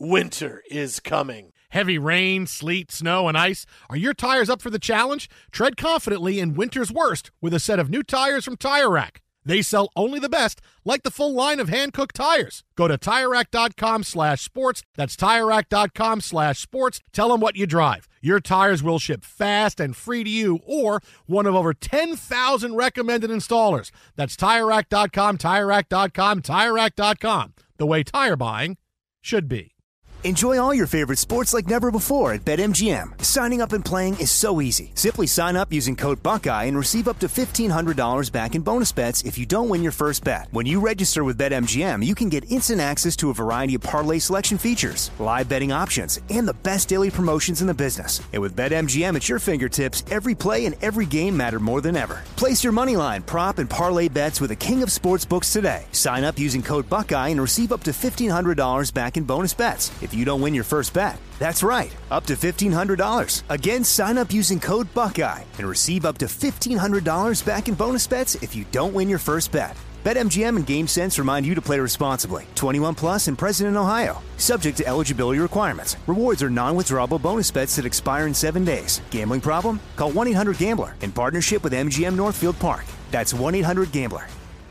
winter is coming. Heavy rain, sleet, snow, and ice. Are your tires up for the challenge? Tread confidently in winter's worst with a set of new tires from Tire Rack. They sell only the best, like the full line of hand-cooked tires. Go to TireRack.com/sports. That's TireRack.com/sports. Tell them what you drive. Your tires will ship fast and free to you or one of over 10,000 recommended installers. That's TireRack.com, TireRack.com, TireRack.com. The way tire buying should be. Enjoy all your favorite sports like never before at BetMGM. Signing up and playing is so easy. Simply sign up using code Buckeye and receive up to $1,500 back in bonus bets if you don't win your first bet. When you register with BetMGM, you can get instant access to a variety of parlay selection features, live betting options, and the best daily promotions in the business. And with BetMGM at your fingertips, every play and every game matter more than ever. Place your moneyline, prop, and parlay bets with the king of sportsbooks today. Sign up using code Buckeye and receive up to $1,500 back in bonus bets if you don't win your first bet. That's right, up to $1,500. Again, sign up using code Buckeye and receive up to $1,500 back in bonus bets if you don't win your first bet. BetMGM and GameSense remind you to play responsibly. 21 plus and present in Ohio. Subject to eligibility requirements. Rewards are non-withdrawable bonus bets that expire in 7 days. Gambling problem? Call 1-800-GAMBLER in partnership with MGM Northfield Park. That's 1-800-GAMBLER.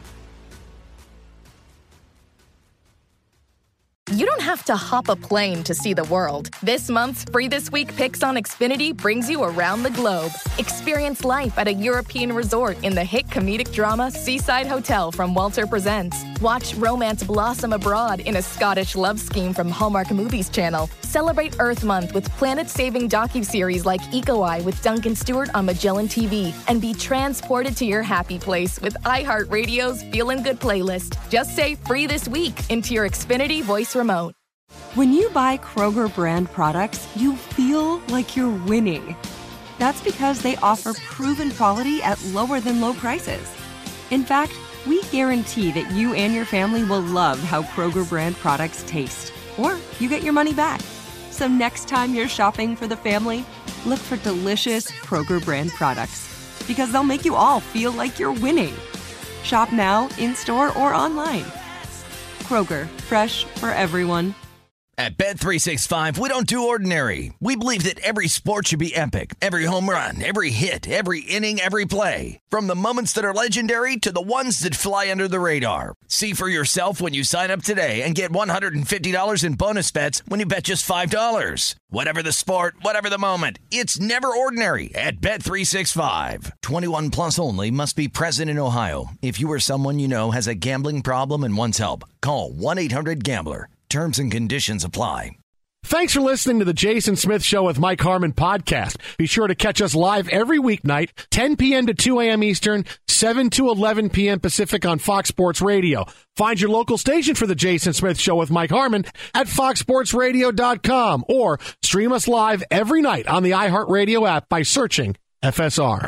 You don't have to hop a plane to see the world. This month's Free This Week Picks on Xfinity brings you around the globe. Experience life at a European resort in the hit comedic drama Seaside Hotel from Walter Presents. Watch romance blossom abroad in a Scottish love scheme from Hallmark Movies Channel. Celebrate Earth Month with planet-saving docuseries like Eco Eye with Duncan Stewart on Magellan TV. And be transported to your happy place with iHeartRadio's Feelin' Good playlist. Just say Free This Week into your Xfinity voice remote. When you buy Kroger brand products, you feel like you're winning. That's because they offer proven quality at lower than low prices. In fact, we guarantee that you and your family will love how Kroger brand products taste, or you get your money back. So next time you're shopping for the family, look for delicious Kroger brand products, because they'll make you all feel like you're winning. Shop now, in-store, or online. Kroger, fresh for everyone. At Bet365, we don't do ordinary. We believe that every sport should be epic. Every home run, every hit, every inning, every play. From the moments that are legendary to the ones that fly under the radar. See for yourself when you sign up today and get $150 in bonus bets when you bet just $5. Whatever the sport, whatever the moment, it's never ordinary at Bet365. 21 plus only. Must be present in Ohio. If you or someone you know has a gambling problem and wants help, call 1-800-GAMBLER. Terms and conditions apply. Thanks for listening to the Jason Smith Show with Mike Harmon podcast. Be sure to catch us live every weeknight, 10 p.m. to 2 a.m. Eastern, 7 to 11 p.m. Pacific on Fox Sports Radio. Find your local station for the Jason Smith Show with Mike Harmon at foxsportsradio.com or stream us live every night on the iHeartRadio app by searching FSR.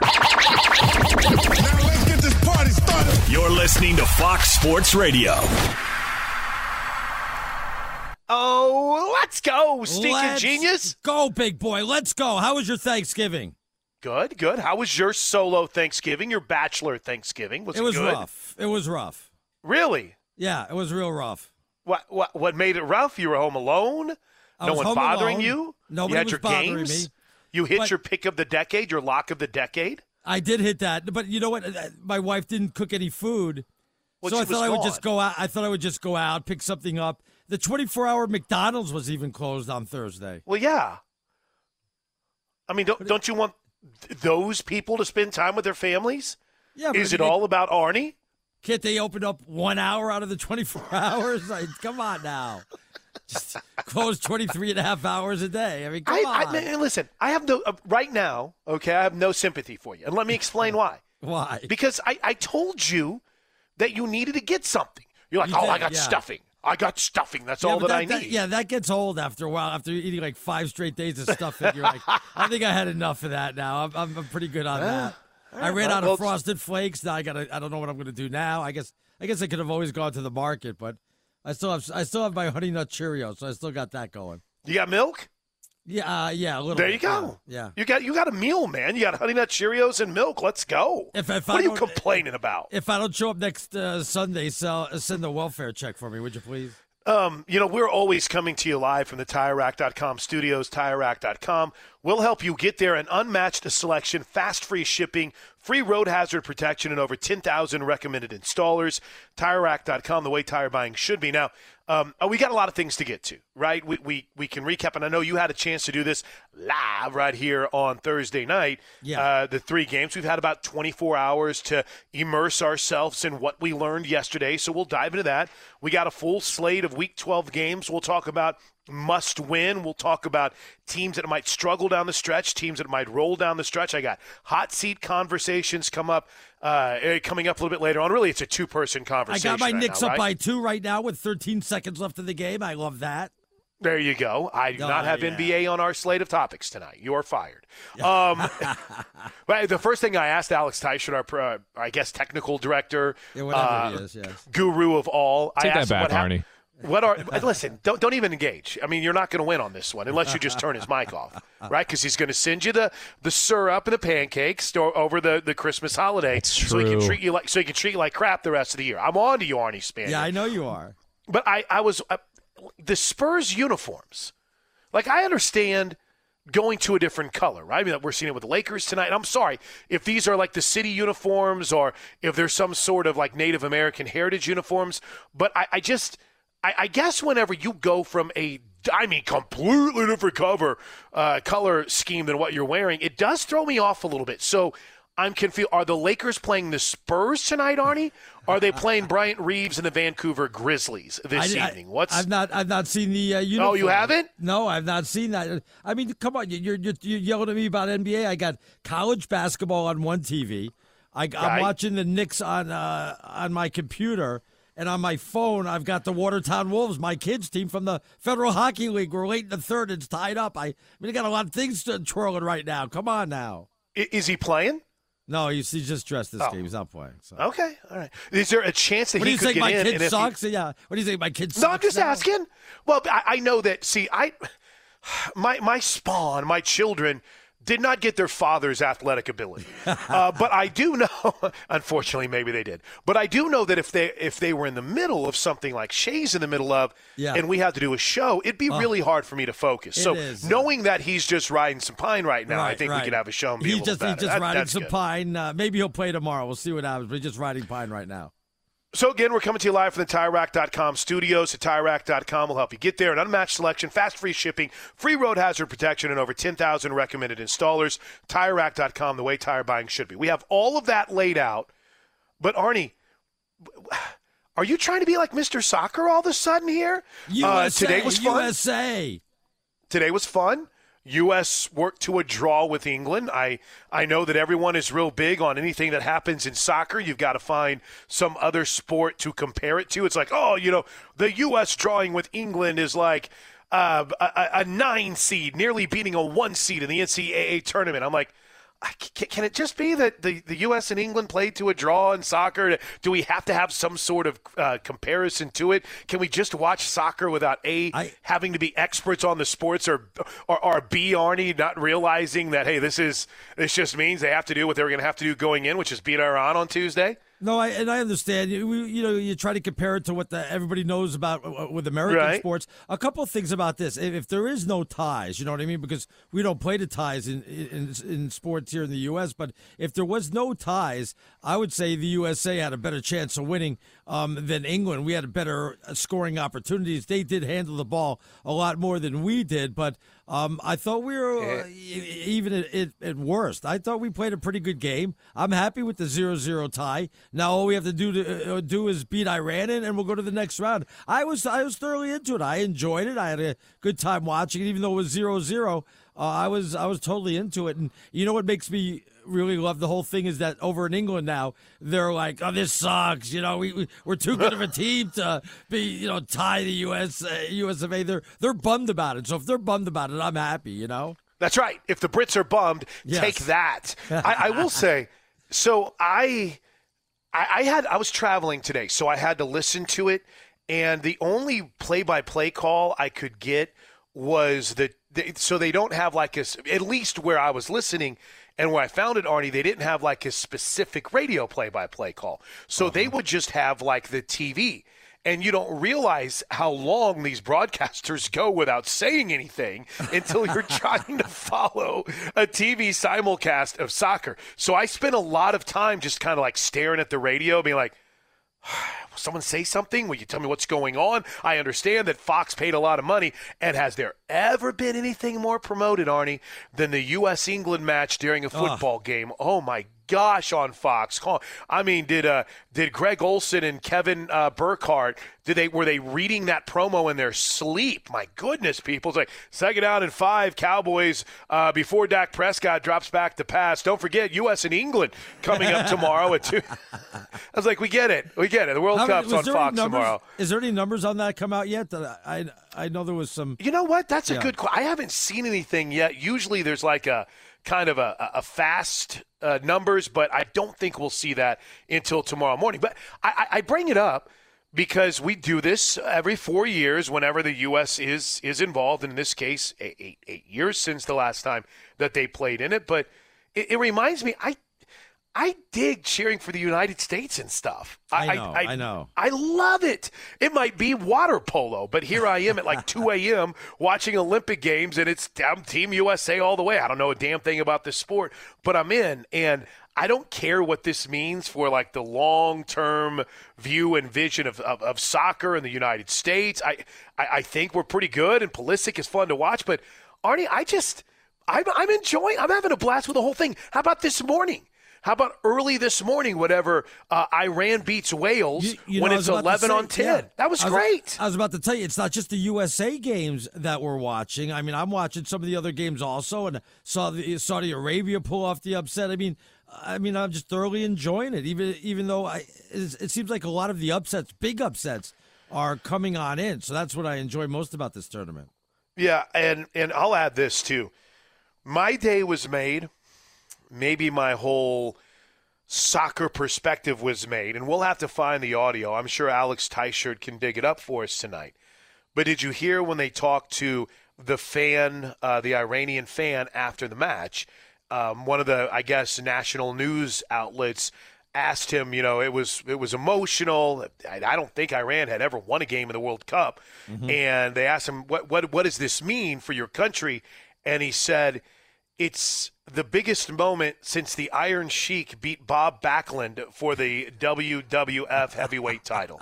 Now let's get this party started. You're listening to Fox Sports Radio. Oh, let's go, stinking genius. Go, big boy. Let's go. How was your Thanksgiving? Good, good. How was your solo Thanksgiving, your bachelor Thanksgiving? Was it good? Rough. It was rough. Really? Yeah, it was real rough. What made it rough? You were home alone? No one bothering you? Nobody was bothering me. You hit your pick of the decade, your lock of the decade? I did hit that. But you know what? My wife didn't cook any food. Well, so I thought I would just go out. I thought I would just go out, pick something up. The 24-hour McDonald's was even closed on Thursday. Well, yeah. I mean, don't you want those people to spend time with their families? Yeah. Is it all about Arnie? Can't they open up 1 hour out of the 24 hours? Like, come on now. Just close 23 and a half hours a day. I mean, come on. Listen, I have no right now, okay, I have no sympathy for you. And let me explain why. Why? Because I told you that you needed to get something. You're like, I got stuffing. I got stuffing. That's all that I need. That gets old after a while. After eating like 5 straight days of stuffing, you're like, I think I had enough of that now. I'm pretty good on that. I ran out of Frosted Flakes. Now I don't know what I'm going to do now. I guess I could have always gone to the market, but I still have my Honey Nut Cheerios, so I still got that going. You got milk? Yeah, a little. There bit. You go. Yeah. You got a meal, man. You got Honey Nut Cheerios and milk. Let's go. What are you complaining about? If I don't show up next Sunday, send the welfare check for me, would you please? We're always coming to you live from the TireRack.com studios, TireRack.com. We'll help you get there. An unmatched selection, fast free shipping, free road hazard protection, and over 10,000 recommended installers. TireRack.com, the way tire buying should be. Now, we got a lot of things to get to, right? We can recap, and I know you had a chance to do this live right here on Thursday night. Yeah. The 3 games. We've had about 24 hours to immerse ourselves in what we learned yesterday, so we'll dive into that. We got a full slate of Week 12 games. We'll talk about must win. We'll talk about teams that might struggle down the stretch, teams that might roll down the stretch. I got hot seat conversations coming up a little bit later on. Really, it's a 2-person conversation. I got my Knicks now, up right? by 2 right now with 13 seconds left in the game. I love that. There you go. I do not have NBA on our slate of topics tonight. You are fired. But the first thing I asked Alex Teichert, our technical director, whatever he is, yes. Guru of all. Take I asked that back, Arnie. Listen, don't even engage. I mean, you're not going to win on this one unless you just turn his mic off, right? Because he's going to send you the syrup and the pancakes over the Christmas holiday, That's so he true. can treat you like crap the rest of the year. I'm on to you, Arnie Spanier. Yeah, I know you are. But I was the Spurs uniforms. Like, I understand going to a different color, right? I mean, we're seeing it with the Lakers tonight. And I'm sorry if these are like the city uniforms or if there's some sort of like Native American heritage uniforms. But I guess whenever you go from completely different color scheme than what you're wearing, it does throw me off a little bit. So I'm confused. Are the Lakers playing the Spurs tonight, Arnie? Are they playing Bryant Reeves and the Vancouver Grizzlies this evening? I've not seen the uniform. Oh, you haven't? No, I've not seen that. I mean, come on, you're yelling at me about NBA. I got college basketball on one TV. I'm watching the Knicks on my computer. And on my phone, I've got the Watertown Wolves, my kids' team from the Federal Hockey League. We're late in the third. It's tied up. I got a lot of things twirling right now. Come on now. Is he playing? No, he's just dressed this game. He's not playing. So. Okay, all right. Is there a chance that he could get in? What do you think, my kid sucks? Yeah. What do you think, my kid sucks? No, I'm just asking. Well, I know that, my spawn, my children, did not get their father's athletic ability. But I do know, unfortunately, maybe they did. But I do know that if they were in the middle of something like Shay's in the middle of, and we had to do a show, it'd be really hard for me to focus. So knowing that he's just riding some pine right now, I think we could have a show and be a little better. He's just riding some pine. Maybe he'll play tomorrow. We'll see what happens. But he's just riding pine right now. So, again, we're coming to you live from the TireRack.com studios. At TireRack.com will help you get there. An unmatched selection, fast free shipping, free road hazard protection, and over 10,000 recommended installers. TireRack.com, the way tire buying should be. We have all of that laid out. But, Arnie, are you trying to be like Mr. Soccer all of a sudden here? Today was fun. USA. Today was fun. U.S. worked to a draw with England. I know that everyone is real big on anything that happens in soccer. You've got to find some other sport to compare it to. It's like, the U.S. drawing with England is like a 9 seed, nearly beating a 1 seed in the NCAA tournament. I'm like, can it just be that the U.S. and England played to a draw in soccer? Do we have to have some sort of comparison to it? Can we just watch soccer without having to be experts on the sports, or B, Arnie, not realizing that, hey, this just means they have to do what they were going to have to do going in, which is beat Iran on Tuesday? No, I understand. You try to compare it to what everybody knows about with American sports. A couple of things about this: if there is no ties, you know what I mean, because we don't play the ties in sports here in the U.S. But if there was no ties, I would say the USA had a better chance of winning than England. We had better scoring opportunities. They did handle the ball a lot more than we did, but I thought we were even at worst. I thought we played a pretty good game. I'm happy with the 0-0 tie. Now all we have to do is beat Iran, and we'll go to the next round. I was thoroughly into it. I enjoyed it. I had a good time watching it, even though it was 0-0. I was totally into it. And you know what makes me really love the whole thing is that over in England now, they're like, oh, this sucks. We're too good of a team to be, tie the US of A. They're bummed about it. So if they're bummed about it, I'm happy, That's right. If the Brits are bummed, take that. I will say, so I was traveling today, so I had to listen to it, and the only play-by-play call I could get was so they don't have like at least where I was listening and where I found it, Arnie, they didn't have like a specific radio play-by-play call. So they would just have like the TV. and you don't realize how long these broadcasters go without saying anything until you're trying to follow a TV simulcast of soccer. So I spent a lot of time just kind of like staring at the radio, being like, will someone say something? Will you tell me what's going on? I understand that Fox paid a lot of money, and has there ever been anything more promoted, Arnie, than the U.S.-England match during a football game? Oh, my gosh, on Fox. I mean, did Greg Olson and Kevin Burkhardt, were they reading that promo in their sleep? My goodness, people. It's like, second down and 5, Cowboys, before Dak Prescott drops back to pass. Don't forget, U.S. and England coming up tomorrow at 2. I was like, we get it. The World Cup's on Fox tomorrow. Is there any numbers on that come out yet? I know there was some. You know what? That's a good question. I haven't seen anything yet. Usually there's like a kind of a fast numbers, but I don't think we'll see that until tomorrow morning. But I bring it up because we do this every 4 years whenever the U.S. is involved. In this case, 8 years since the last time that they played in it. But it reminds me, I dig cheering for the United States and stuff. I know. I love it. It might be water polo, but here I am at like 2 a.m. watching Olympic Games, and I'm Team USA all the way. I don't know a damn thing about this sport, but I'm in, and I don't care what this means for like the long-term view and vision of soccer in the United States. I think we're pretty good, and Pulisic is fun to watch, but Arnie, I'm enjoying. I'm having a blast with the whole thing. How about this morning? How about early this morning, whatever, Iran beats Wales when it's 11-10? Yeah. That was great. I was about to tell you, it's not just the USA games that we're watching. I mean, I'm watching some of the other games also, and saw Saudi Arabia pull off the upset. I mean, I'm just thoroughly enjoying it, even though it seems like a lot of the upsets, big upsets, are coming on in. So that's what I enjoy most about this tournament. Yeah, and I'll add this, too. My day was made. Maybe my whole soccer perspective was made, and we'll have to find the audio. I'm sure Alex Teichert can dig it up for us tonight. But did you hear when they talked to the fan, the Iranian fan, after the match? One of the, I guess, national news outlets asked him, it was emotional. I don't think Iran had ever won a game in the World Cup. Mm-hmm. And they asked him, what does this mean for your country? And he said, it's the biggest moment since the Iron Sheik beat Bob Backlund for the WWF heavyweight title.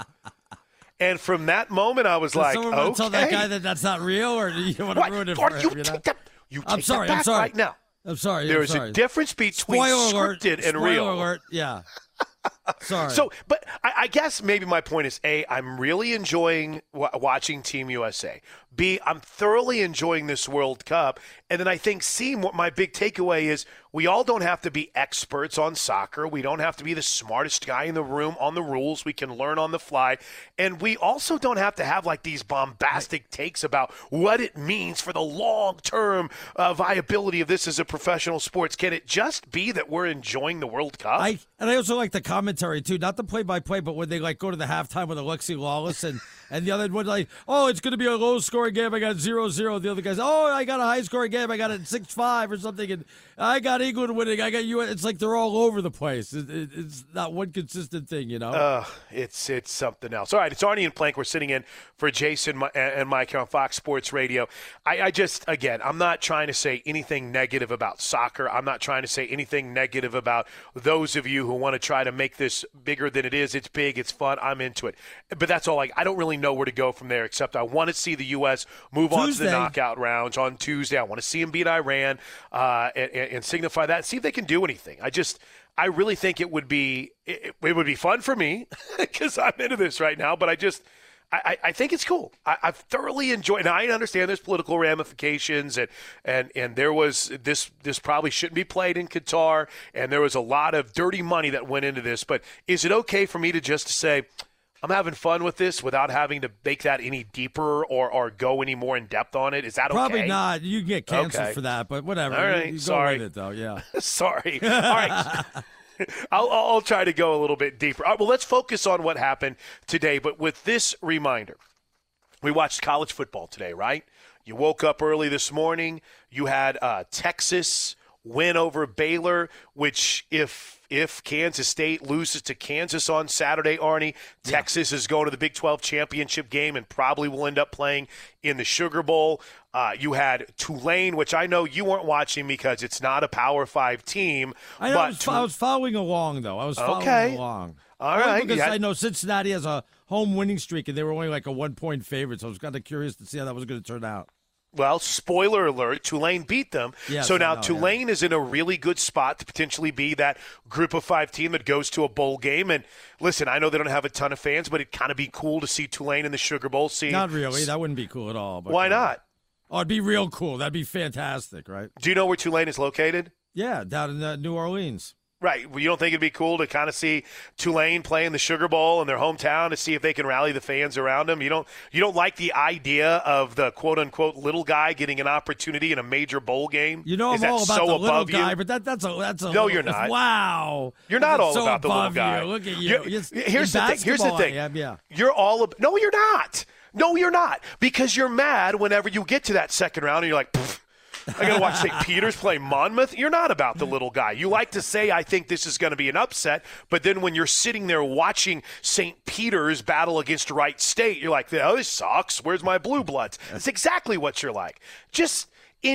And from that moment, I was like, someone want to tell that guy that's not real, or do you want to ruin it for him? I'm sorry right now. I'm sorry. There is a difference between scripted and real. Spoiler alert, yeah. Sorry. So, but I guess maybe my point is, A, I'm really enjoying watching Team USA. B, I'm thoroughly enjoying this World Cup. And then I think, C, what my big takeaway is, we all don't have to be experts on soccer. We don't have to be the smartest guy in the room on the rules. We can learn on the fly. And we also don't have to have like these bombastic takes about what it means for the long-term viability of this as a professional sports. Can it just be that we're enjoying the World Cup? I also like the commentary, too. Not the play-by-play, but when they like go to the halftime with Alexi Lawless and the other one like, oh, it's going to be a low-scoring game. I got 0-0. The other guy's, oh, I got a high-scoring game. I got it 6-5 or something. And I got England winning. I got you. It's like they're all over the place. It's not one consistent thing, It's something else. All right, it's Arnie and Plank. We're sitting in for Jason and Mike on Fox Sports Radio. I just, again, I'm not trying to say anything negative about soccer. I'm not trying to say anything negative about those of you who want to try to make this bigger than it is. It's big. It's fun. I'm into it. But that's all. I don't really know where to go from there, except I want to see the U.S. move on to the knockout rounds on Tuesday. I want to see them beat Iran and signify that. See if they can do anything. I really think it would be fun for me because I'm into this right now. But I think it's cool. I've thoroughly enjoyed. Now I understand there's political ramifications, and there was this probably shouldn't be played in Qatar, and there was a lot of dirty money that went into this. But is it okay for me to just say, I'm having fun with this without having to make that any deeper or go any more in depth on it? Is that okay? Probably not. You can get canceled for that, but whatever. All right, you sorry. Go with it, though. Yeah. Sorry. All right. I'll try to go a little bit deeper. All right, well, let's focus on what happened today. But with this reminder, we watched college football today, right? You woke up early this morning. You had Texas win over Baylor, which if Kansas State loses to Kansas on Saturday, Arnie, Texas is going to the Big 12 championship game and probably will end up playing in the Sugar Bowl. You had Tulane, which I know you weren't watching because it's not a Power 5 team. I was following along, though. I was following along. All right. Because I know Cincinnati has a home winning streak, and they were only like a 1-point favorite, so I was kind of curious to see how that was going to turn out. Well, spoiler alert, Tulane beat them. Yes, so now Tulane is in a really good spot to potentially be that group of 5 team that goes to a bowl game. And listen, I know they don't have a ton of fans, but it'd kind of be cool to see Tulane in the Sugar Bowl. Not really. That wouldn't be cool at all. But why not? Oh, it'd be real cool. That'd be fantastic, right? Do you know where Tulane is located? Yeah, down in New Orleans. Right. Well, you don't think it'd be cool to kind of see Tulane play in the Sugar Bowl in their hometown to see if they can rally the fans around them? You don't like the idea of the quote-unquote little guy getting an opportunity in a major bowl game? You know, I'm all about the little guy, but that's a No, you're not. Wow. You're not all about the little guy. Look at you. Here's the thing. Yeah. You're all – no, you're not. No, you're not. Because you're mad whenever you get to that second round and you're like, pfft. I got to watch St. Peter's play Monmouth. You're not about the little guy. You like to say, I think this is going to be an upset, but then when you're sitting there watching St. Peter's battle against Wright State, you're like, oh, this sucks. Where's my blue bloods? That's exactly what you're like. Just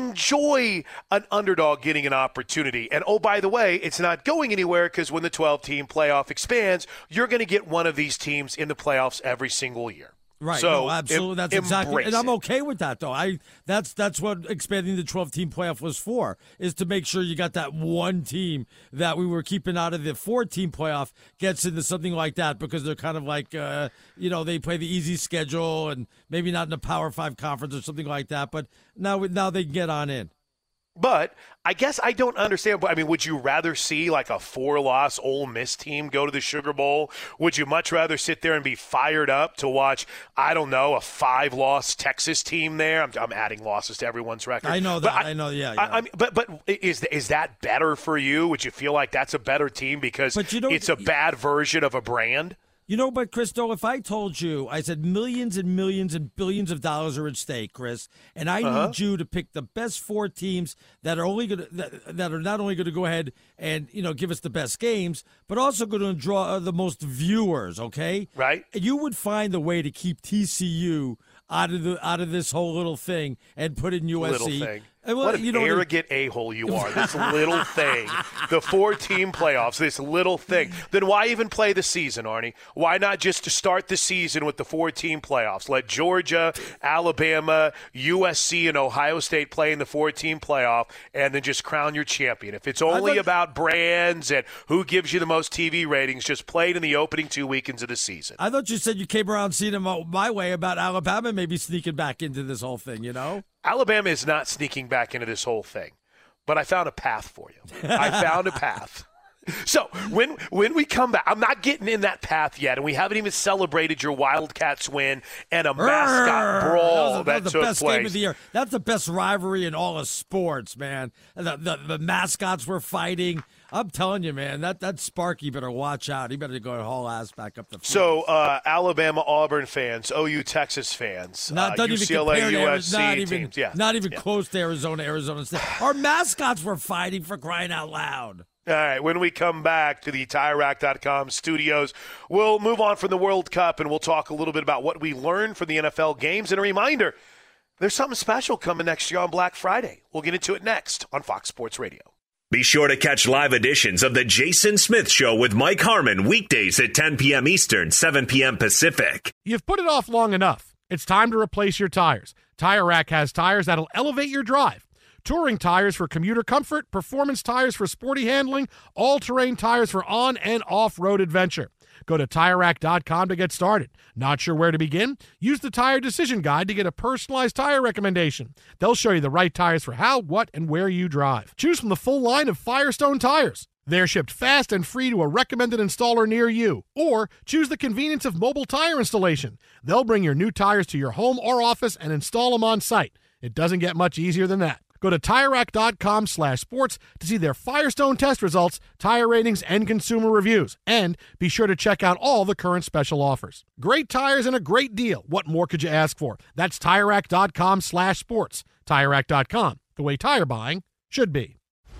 enjoy an underdog getting an opportunity. And, oh, by the way, it's not going anywhere because when the 12-team playoff expands, you're going to get one of these teams in the playoffs every single year. Right. So no, absolutely. That's exactly. And I'm okay with that, though. That's what expanding the 12-team playoff was for, is to make sure you got that one team that we were keeping out of the 4-team playoff gets into something like that, because they're kind of like, they play the easy schedule and maybe not in a Power 5 conference or something like that. But now they can get on in. But I guess I don't understand. I mean, would you rather see like a 4-loss Ole Miss team go to the Sugar Bowl? Would you much rather sit there and be fired up to watch, I don't know, a 5-loss Texas team there? I'm adding losses to everyone's record. I know that. I know. Yeah. But is that better for you? Would you feel like that's a better team because it's a bad version of a brand? But Christo, if I told you, I said millions and millions and billions of dollars are at stake, Chris, and I need you to pick the best 4 teams that are that are not only going to go ahead and give us the best games, but also going to draw the most viewers. Okay, right? And you would find the way to keep TCU out of this whole little thing and put in USC. Little thing. What an arrogant a-hole you are, this little thing. The 4-team playoffs, this little thing. Then why even play the season, Arnie? Why not just start the season with the 4-team playoffs? Let Georgia, Alabama, USC, and Ohio State play in the 4-team playoff and then just crown your champion. If it's only about brands and who gives you the most TV ratings, just play it in the opening 2 weekends of the season. I thought you said you came around seeing them my way about Alabama maybe sneaking back into this whole thing, Alabama is not sneaking back into this whole thing, but I found a path for you. I found a path. So when we come back, I'm not getting in that path yet, and we haven't even celebrated your Wildcats win and a mascot brawl that took place. That was the best game of the year. That's the best rivalry in all of sports, man. The mascots were fighting. I'm telling you, man, that Sparky better watch out. He better go haul ass back up the field. So, Alabama, Auburn fans, OU, Texas fans, UCLA, USC teams. Yeah. Not even close to Arizona State. Our mascots were fighting, for crying out loud. All right, when we come back to the TireRack.com studios, we'll move on from the World Cup, and we'll talk a little bit about what we learned from the NFL games. And a reminder, there's something special coming next year on Black Friday. We'll get into it next on Fox Sports Radio. Be sure to catch live editions of The Jason Smith Show with Mike Harmon weekdays at 10 p.m. Eastern, 7 p.m. Pacific. You've put it off long enough. It's time to replace your tires. Tire Rack has tires that'll elevate your drive. Touring tires for commuter comfort, performance tires for sporty handling, all-terrain tires for on- and off-road adventure. Go to TireRack.com to get started. Not sure where to begin? Use the Tire Decision Guide to get a personalized tire recommendation. They'll show you the right tires for how, what, and where you drive. Choose from the full line of Firestone tires. They're shipped fast and free to a recommended installer near you. Or choose the convenience of mobile tire installation. They'll bring your new tires to your home or office and install them on site. It doesn't get much easier than that. Go to TireRack.com/sports to see their Firestone test results, tire ratings, and consumer reviews. And be sure to check out all the current special offers. Great tires and a great deal. What more could you ask for? That's TireRack.com/sports. TireRack.com, the way tire buying should be.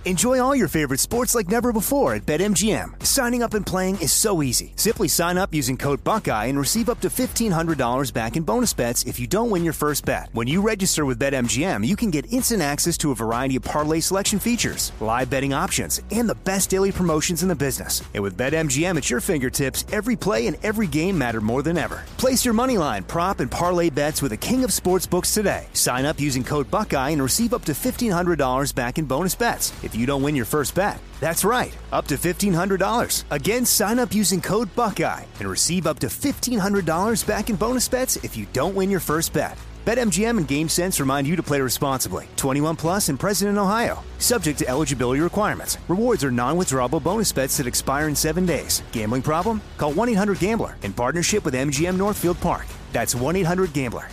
Enjoy all your favorite sports like never before at BetMGM. Signing up and playing is so easy. Simply sign up using code Buckeye and receive up to $1,500 back in bonus bets if you don't win your first bet. When you register with BetMGM, you can get instant access to a variety of parlay selection features, live betting options, and the best daily promotions in the business. And with BetMGM at your fingertips, every play and every game matter more than ever. Place your moneyline, prop, and parlay bets with the king of sportsbooks today. Sign up using code Buckeye and receive up to $1,500 back in bonus bets if you don't win your first bet. That's right, up to $1,500. Again, sign up using code Buckeye and receive up to $1,500 back in bonus bets if you don't win your first bet. BetMGM and GameSense remind you to play responsibly. 21 plus and present in Ohio. Subject to eligibility requirements. Rewards are non-withdrawable bonus bets that expire in 7 days. Gambling problem? Call 1-800-GAMBLER in partnership with MGM Northfield Park. That's 1-800-GAMBLER.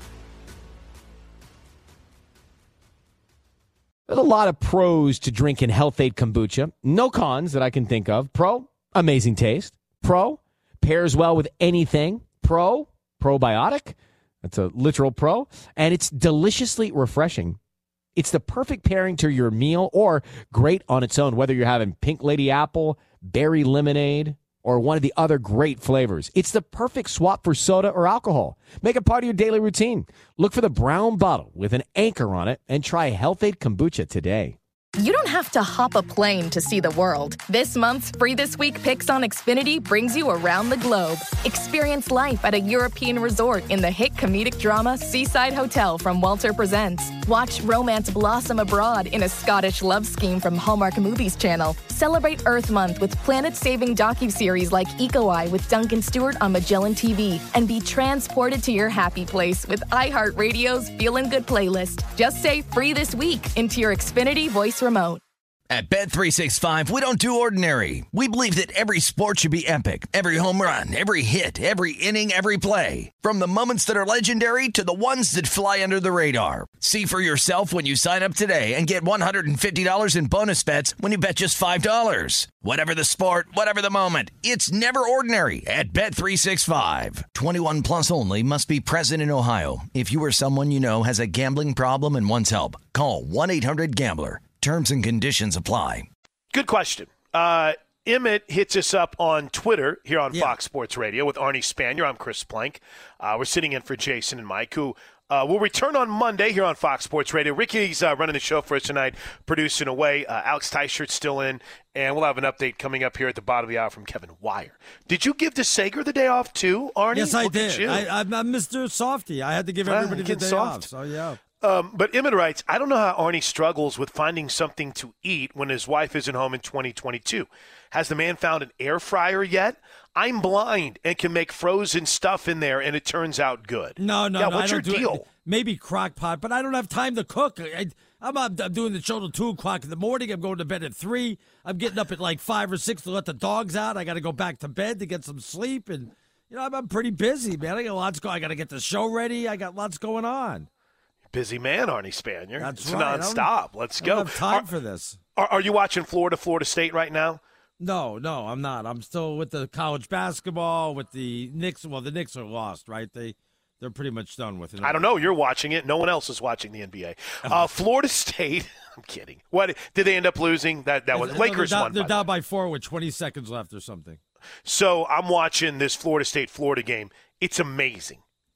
There's a lot of pros to drinking Health-Ade kombucha. No cons that I can think of. Pro, amazing taste. Pro, pairs well with anything. Pro, probiotic. That's a literal pro. And it's deliciously refreshing. It's the perfect pairing to your meal or great on its own, whether you're having pink lady apple, berry lemonade, or one of the other great flavors. It's the perfect swap for soda or alcohol. Make it part of your daily routine. Look for the brown bottle with an anchor on it and try Health-Ade kombucha today. You don't have to hop a plane to see the world. This month's Free This Week Picks on Xfinity brings you around the globe. Experience life at a European resort in the hit comedic drama Seaside Hotel from Walter Presents. Watch romance blossom abroad in a Scottish love scheme from Hallmark Movies Channel. Celebrate Earth Month with planet-saving docuseries like Eco Eye with Duncan Stewart on Magellan TV. And be transported to your happy place with iHeartRadio's Feelin' Good playlist. Just say Free This Week into your Xfinity voice remote. At Bet365, we don't do ordinary. We believe that every sport should be epic. Every home run, every hit, every inning, every play. From the moments that are legendary to the ones that fly under the radar. See for yourself when you sign up today and get $150 in bonus bets when you bet just $5. Whatever the sport, whatever the moment, it's never ordinary at Bet365. 21 plus only. Must be present in Ohio. If you or someone you know has a gambling problem and wants help, call 1-800-GAMBLER. Terms and conditions apply. Good question. Emmett hits us up on Twitter here on Fox Sports Radio with Arnie Spanier. I'm Chris Plank. We're sitting in for Jason and Mike, who will return on Monday here on Fox Sports Radio. Ricky's running the show for us tonight, producing away. Alex Teichert's still in, and we'll have an update coming up here at the bottom of the hour from Kevin Wire. Did you give DeSager the day off too, Arnie? Yes, I did. I'm Mr. Softy. I had to give everybody the day off. So, yeah. But Emmett writes, I don't know how Arnie struggles with finding something to eat when his wife isn't home in 2022. Has the man found an air fryer yet? I'm blind and can make frozen stuff in there, and it turns out good. No. What's your deal? Maybe crock pot, but I don't have time to cook. I'm doing the show till 2 o'clock in the morning. I'm going to bed at 3. I'm getting up at like 5 or 6 to let the dogs out. I got to go back to bed to get some sleep. And, I'm pretty busy, man. I got lots going. I got to get the show ready. I got lots going on. Busy man, Arnie Spanier. That's it's right. nonstop. Let's go. I don't have time for this. Are you watching Florida State right now? No, I'm not. I'm still with the college basketball, with the Knicks. Well, the Knicks are lost, right? They're pretty much done with it. I don't know. You're watching it. No one else is watching the NBA. Florida State. I'm kidding. What did they end up losing? That was Lakers won. They're down by 4 with 20 seconds left or something. So I'm watching this Florida State-Florida game. It's amazing.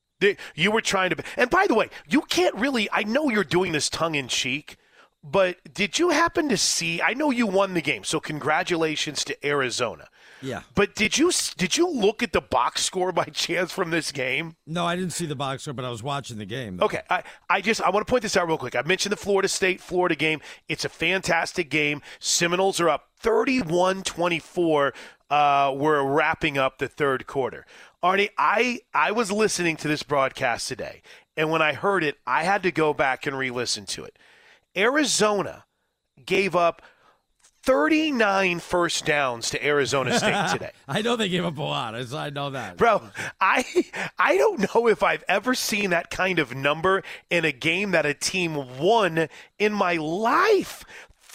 You were trying to – and by the way, you can't really – I know you're doing this tongue-in-cheek, but did you happen to see – I know you won the game, so congratulations to Arizona. Yeah. But did you look at the box score by chance from this game? No, I didn't see the box score, but I was watching the game. Okay. I want to point this out real quick. I mentioned the Florida State-Florida game. It's a fantastic game. Seminoles are up 31-24. We're wrapping up the third quarter. Arnie, I was listening to this broadcast today, and when I heard it, I had to go back and re-listen to it. Arizona gave up 39 first downs to Arizona State today. I know they gave up a lot. I know that. Bro, I don't know if I've ever seen that kind of number in a game that a team won in my life.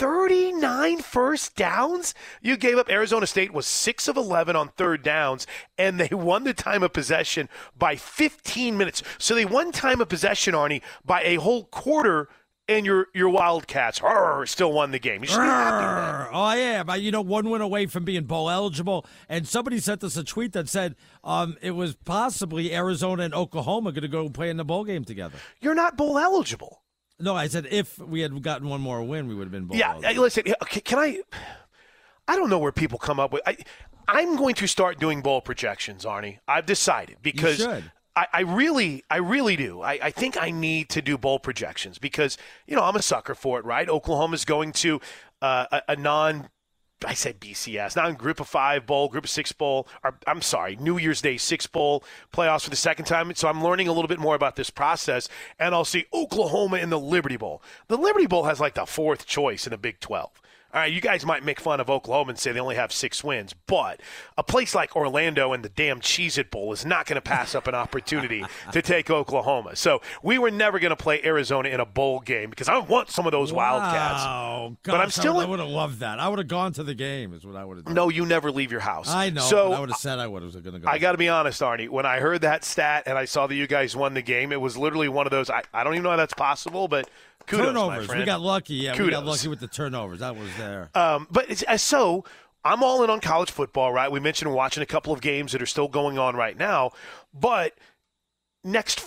39 first downs? You gave up. Arizona State was 6 of 11 on third downs, and they won the time of possession by 15 minutes. So they won time of possession, Arnie, by a whole quarter and your Wildcats still won the game. You should be happy with that. Oh, yeah. But, 1 win away from being bowl eligible. And somebody sent us a tweet that said it was possibly Arizona and Oklahoma going to go play in the bowl game together. You're not bowl eligible. No, I said if we had gotten one more win, we would have been bowl eligible. Yeah, listen, can I don't know where people come up with I'm going to start doing bowl projections, Arnie. I've decided because you should. I really do. I think I need to do bowl projections because, I'm a sucker for it, right? Oklahoma's going to a I said BCS, non-Group of 5 bowl, Group of 6 bowl, New Year's Day 6 bowl playoffs for the second time. So I'm learning a little bit more about this process, and I'll see Oklahoma in the Liberty Bowl. The Liberty Bowl has like the 4th choice in the Big 12. All right, you guys might make fun of Oklahoma and say they only have 6 wins, but a place like Orlando and the damn Cheez-It Bowl is not going to pass up an opportunity to take Oklahoma. So we were never going to play Arizona in a bowl game because I want some of those Wildcats. Gosh, but I would have loved that. I would have gone to the game is what I would have done. No, you never leave your house. I know, so but I would have said I was going to go. I got to be honest, Arnie. When I heard that stat and I saw that you guys won the game, it was literally one of those, I don't even know how that's possible, but kudos, turnovers. My friend. We got lucky. Yeah, kudos. We got lucky with the turnovers. That was there. So I'm all in on college football, right? We mentioned watching a couple of games that are still going on right now. But next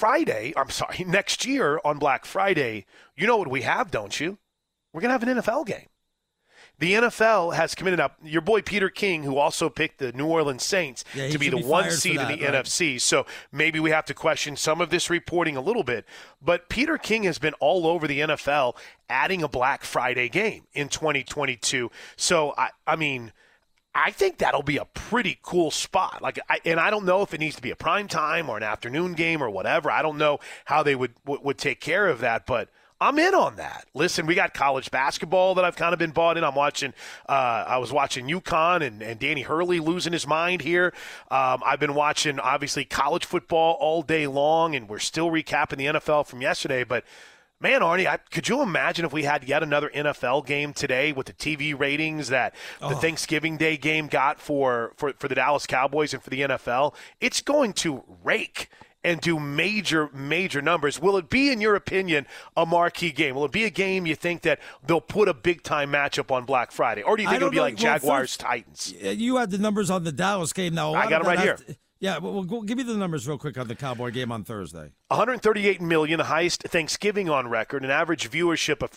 year on Black Friday, you know what we have, don't you? We're going to have an NFL game. The NFL has committed up your boy Peter King, who also picked the New Orleans Saints to be the 1 seed in the NFC. So maybe we have to question some of this reporting a little bit. But Peter King has been all over the NFL adding a Black Friday game in 2022. So, I think that'll be a pretty cool spot. And I don't know if it needs to be a prime time or an afternoon game or whatever. I don't know how they would take care of that, but I'm in on that. Listen, we got college basketball that I've kind of been bought in. I was watching UConn and Danny Hurley losing his mind here. I've been watching, obviously, college football all day long, and we're still recapping the NFL from yesterday. But, man, Arnie, could you imagine if we had yet another NFL game today with the TV ratings that the Thanksgiving Day game got for the Dallas Cowboys and for the NFL? It's going to rake and do major, major numbers. Will it be, in your opinion, a marquee game? Will it be a game you think that they'll put a big-time matchup on Black Friday? Or do you think it'll be like Jaguars-Titans? You had the numbers on the Dallas game now. I got them right here. Yeah, well, give me the numbers real quick on the Cowboy game on Thursday. 138 million, the highest Thanksgiving on record, an average viewership of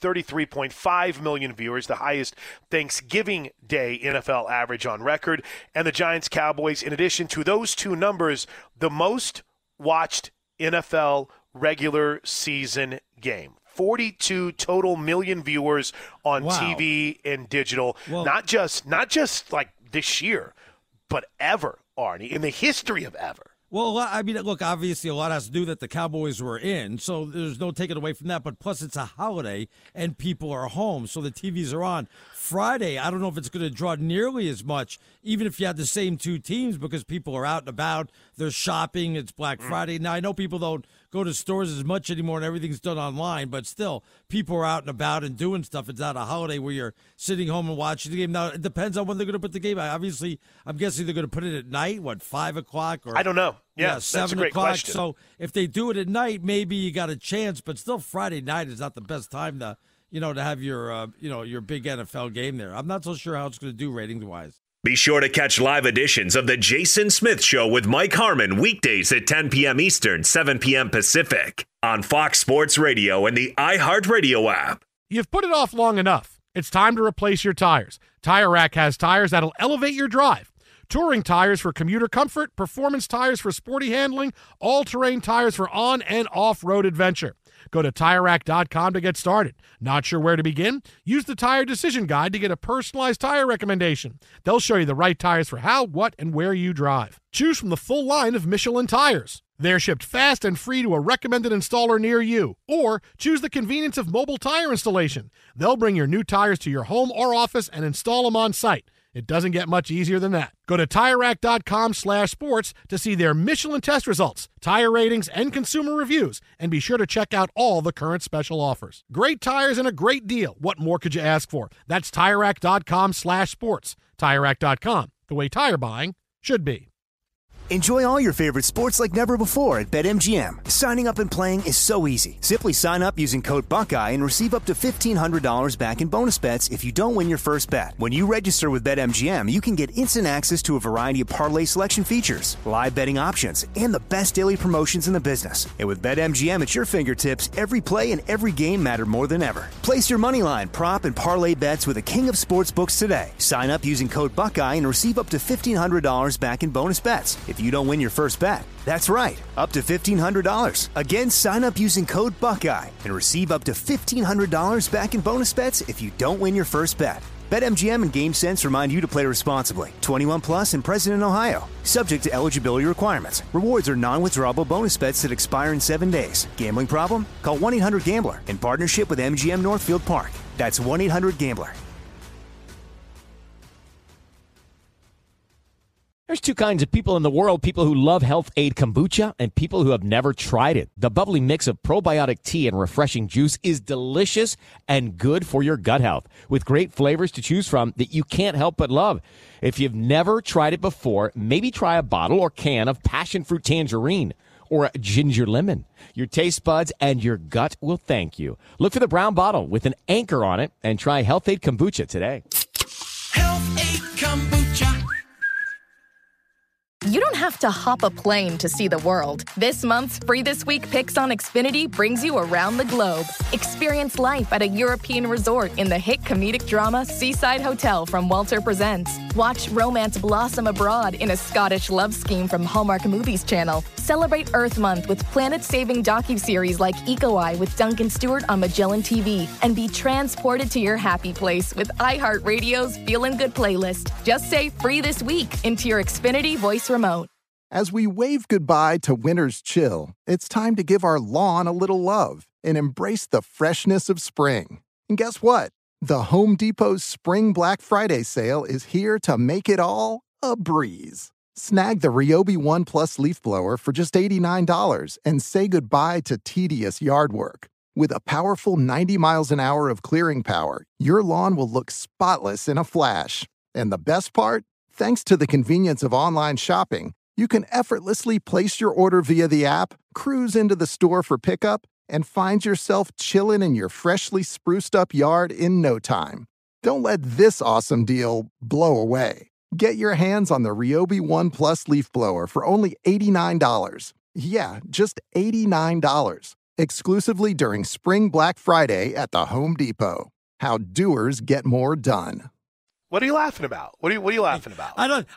33.5 million viewers, the highest Thanksgiving Day NFL average on record. And the Giants-Cowboys, in addition to those two numbers, the most watched NFL regular season game. 42 total million viewers on TV and digital. Well, not just like this year, but ever, Arnie, in the history of ever. Well, look, obviously a lot has to do that the Cowboys were in, so there's no taking away from that. But plus it's a holiday and people are home, so the TVs are on. Friday, I don't know if it's going to draw nearly as much, even if you had the same two teams, because people are out and about. They're shopping. It's Black Friday. Now, I know people don't go to stores as much anymore and everything's done online, but still, people are out and about and doing stuff. It's not a holiday where you're sitting home and watching the game. Now, it depends on when they're going to put the game out. Obviously, I'm guessing they're going to put it at night, 5 o'clock? Or, I don't know. Yeah, 7 that's a great o'clock. question. So if they do it at night, maybe you got a chance, but still Friday night is not the best time to have your big NFL game there. I'm not so sure how it's going to do ratings-wise. Be sure to catch live editions of The Jason Smith Show with Mike Harmon weekdays at 10 p.m. Eastern, 7 p.m. Pacific on Fox Sports Radio and the iHeartRadio app. You've put it off long enough. It's time to replace your tires. Tire Rack has tires that'll elevate your drive. Touring tires for commuter comfort, performance tires for sporty handling, all-terrain tires for on- and off-road adventure. Go to TireRack.com to get started. Not sure where to begin? Use the Tire Decision Guide to get a personalized tire recommendation. They'll show you the right tires for how, what, and where you drive. Choose from the full line of Michelin tires. They're shipped fast and free to a recommended installer near you. Or choose the convenience of mobile tire installation. They'll bring your new tires to your home or office and install them on site. It doesn't get much easier than that. Go to TireRack.com/sports to see their Michelin test results, tire ratings, and consumer reviews, and be sure to check out all the current special offers. Great tires and a great deal. What more could you ask for? That's TireRack.com/sports. TireRack.com, the way tire buying should be. Enjoy all your favorite sports like never before at BetMGM. Signing up and playing is so easy. Simply sign up using code Buckeye and receive up to $1,500 back in bonus bets if you don't win your first bet. When you register with BetMGM, you can get instant access to a variety of parlay selection features, live betting options, and the best daily promotions in the business. And with BetMGM at your fingertips, every play and every game matter more than ever. Place your moneyline, prop, and parlay bets with the king of sportsbooks today. Sign up using code Buckeye and receive up to $1,500 back in bonus bets if you don't win your first bet. That's right, up to $1,500. Again, sign up using code Buckeye and receive up to $1,500 back in bonus bets if you don't win your first bet. BetMGM and GameSense remind you to play responsibly. 21 plus and present in Ohio. Subject to eligibility requirements. Rewards are non-withdrawable bonus bets that expire in 7 days. Gambling problem? Call 1-800-GAMBLER in partnership with MGM Northfield Park. That's 1-800-GAMBLER. There's two kinds of people in the world, people who love Health Aid Kombucha and people who have never tried it. The bubbly mix of probiotic tea and refreshing juice is delicious and good for your gut health, with great flavors to choose from that you can't help but love. If you've never tried it before, maybe try a bottle or can of passion fruit tangerine or ginger lemon. Your taste buds and your gut will thank you. Look for the brown bottle with an anchor on it and try Health Aid Kombucha today. Health Aid Kombucha. You don't have to hop a plane to see the world. This month's Free This Week Picks on Xfinity brings you around the globe. Experience life at a European resort in the hit comedic drama Seaside Hotel from Walter Presents. Watch romance blossom abroad in a Scottish love scheme from Hallmark Movies Channel. Celebrate Earth Month with planet-saving docuseries like Eco Eye with Duncan Stewart on Magellan TV. And be transported to your happy place with iHeartRadio's Feelin' Good playlist. Just say Free This Week into your Xfinity voice remote. As we wave goodbye to winter's chill, it's time to give our lawn a little love and embrace the freshness of spring. And guess what? The Home Depot's Spring Black Friday sale is here to make it all a breeze. Snag the Ryobi One Plus leaf blower for just $89 and say goodbye to tedious yard work. With a powerful 90 miles an hour of clearing power, your lawn will look spotless in a flash. And the best part? Thanks to the convenience of online shopping, you can effortlessly place your order via the app, cruise into the store for pickup, and find yourself chilling in your freshly spruced up yard in no time. Don't let this awesome deal blow away. Get your hands on the Ryobi One Plus leaf blower for only $89. Yeah, just $89. Exclusively during Spring Black Friday at the Home Depot. How doers get more done. What are you laughing about? What are you laughing about?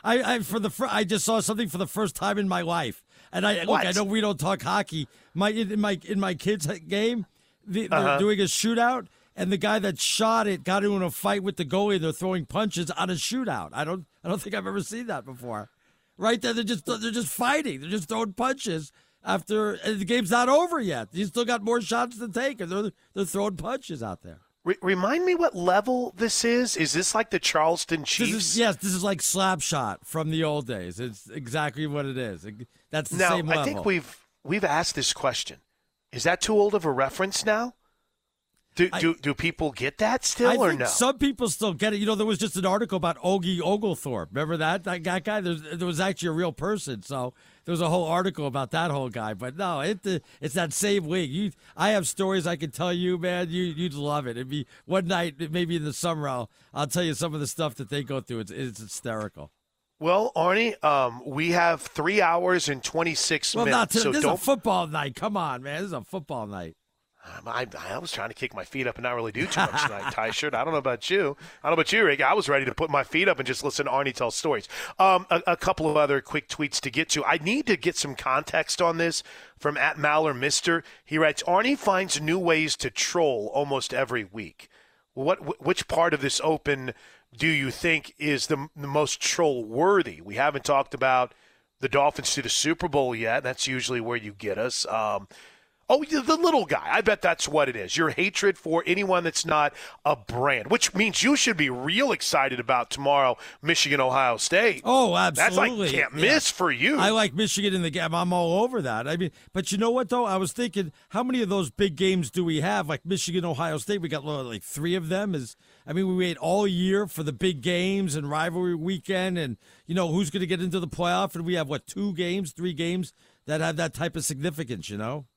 I just saw something for the first time in my life, and I know we don't talk hockey. In my kids' game, they're doing a shootout, and the guy that shot it got into a fight with the goalie. They're throwing punches on a shootout. I don't think I've ever seen that before. Right there, they're just fighting. They're just throwing punches after the game's not over yet. You still got more shots to take, and they're throwing punches out there. Remind me what level this is. Is this like the Charleston Chiefs? This is like Slapshot from the old days. It's exactly what it is. That's the same level. I think we've asked this question. Is that too old of a reference now? Do people get that still or no? Some people still get it. There was just an article about Ogie Oglethorpe. Remember that guy? There was actually a real person. So there was a whole article about that whole guy. But no, it's that same league. I have stories I can tell you, man. You'd love it. It'd be one night, maybe in the summer. I'll tell you some of the stuff that they go through. It's hysterical. Well, Arnie, we have 3 hours and 26 minutes. Not today. This is a football night. Come on, man. This is a football night. I was trying to kick my feet up and not really do too much tonight, Ty Shirt. I don't know about you. Rick. I was ready to put my feet up and just listen to Arnie tell stories. A couple of other quick tweets to get to. I need to get some context on this from @MallerMister. He writes, Arnie finds new ways to troll almost every week. Which part of this open do you think is the most troll-worthy? We haven't talked about the Dolphins to the Super Bowl yet. That's usually where you get us. Oh, the little guy. I bet that's what it is. Your hatred for anyone that's not a brand, which means you should be real excited about tomorrow, Michigan, Ohio State. Oh, absolutely. That's like can't miss for you. I like Michigan in the game. I'm all over that. I mean, but you know what, though? I was thinking, how many of those big games do we have? Like Michigan, Ohio State, we got like 3 of them. We wait all year for the big games and rivalry weekend and, who's going to get into the playoff. And we have, 3 games that have that type of significance,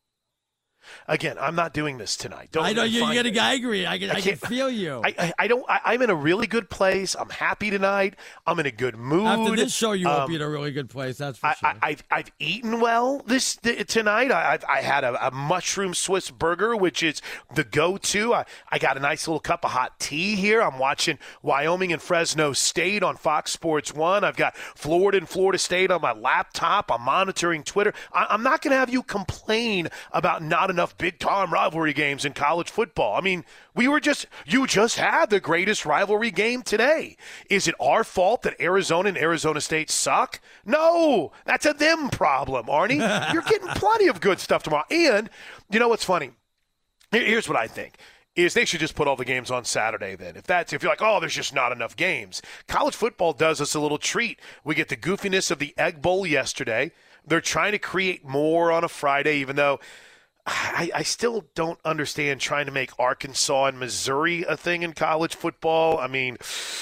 Again, I'm not doing this tonight. I know you're getting angry. I can feel you. I'm in a really good place. I'm happy tonight. I'm in a good mood. After this show, you won't be in a really good place. That's for sure. I've eaten well tonight. I had a mushroom Swiss burger, which is the go-to. I got a nice little cup of hot tea here. I'm watching Wyoming and Fresno State on Fox Sports 1. I've got Florida and Florida State on my laptop. I'm monitoring Twitter. I'm not going to have you complain about not enough big-time rivalry games in college football. I mean, you just had the greatest rivalry game today. Is it our fault that Arizona and Arizona State suck? No, that's a them problem, Arnie. You're getting plenty of good stuff tomorrow. And you know what's funny? Here's what I think. Is they should just put all the games on Saturday then. If you're like, oh, there's just not enough games. College football does us a little treat. We get the goofiness of the Egg Bowl yesterday. They're trying to create more on a Friday, even though I still don't understand trying to make Arkansas and Missouri a thing in college football. I mean,